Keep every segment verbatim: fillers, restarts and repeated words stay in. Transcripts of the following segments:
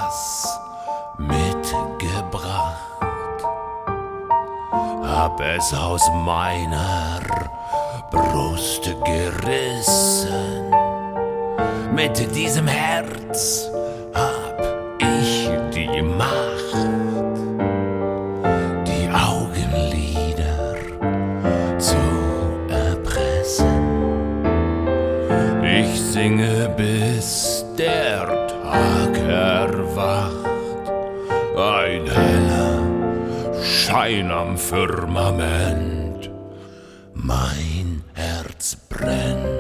was mitgebracht, hab es aus meiner Brust gerissen. Mit diesem Herz hab ich die Macht, die Augenlider zu erpressen. Ich singe, bis der Tag erwacht, ein heller Schein am Firmament, mein Herz brennt.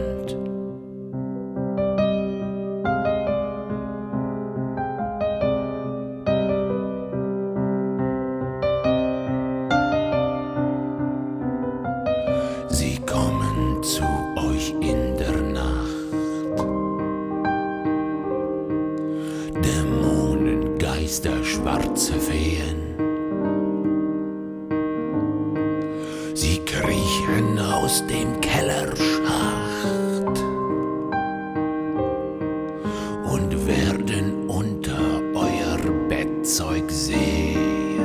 Sie kommen zu euch in der Nacht, Dämonen, Geister, schwarze Feen. Sie kriechen aus dem Kellerschacht und werden unter euer Bettzeug sehen.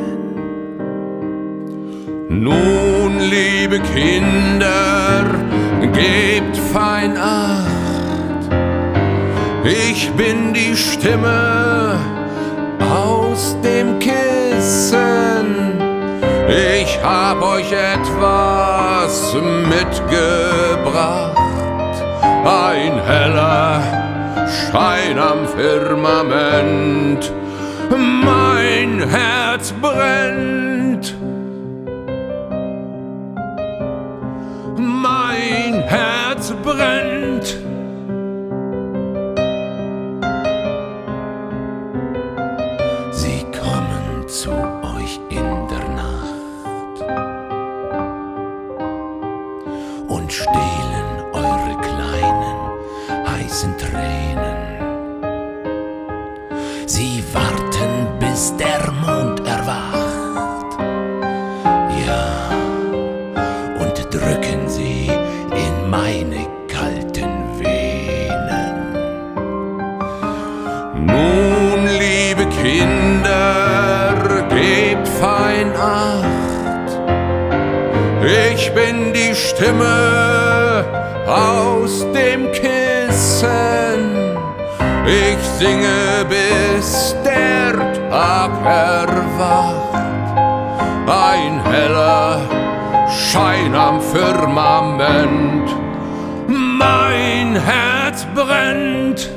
Nun, liebe Kinder, gebt fein Acht, ich bin die Stimme aus dem Kissen. Ich hab euch etwas mitgebracht, ein heller Schein am Firmament, mein Herz brennt. Mein Herz brennt. Sie kommen zu euch in der Nacht und stehlen eure kleinen, heißen Tränen. Sie warten, bis der Mond erwacht, ja, und drücken sie in meine kalten Venen. Nun, liebe Kinder, gebt fein Acht, ich bin die Stimme aus dem Kissen. Ich singe, bis der Tag erwacht, ein heller Schein am Firmament, mein Herz brennt.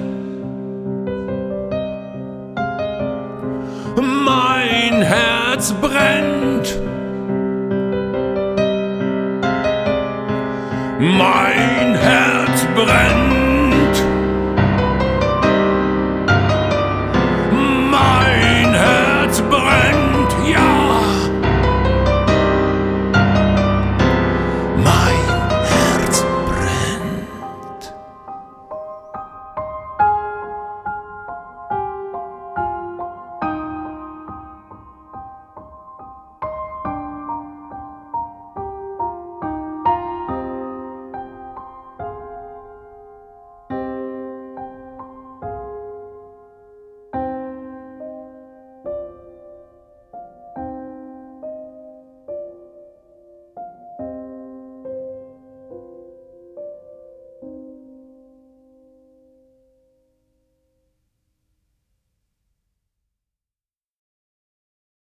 Mein Herz brennt. Mein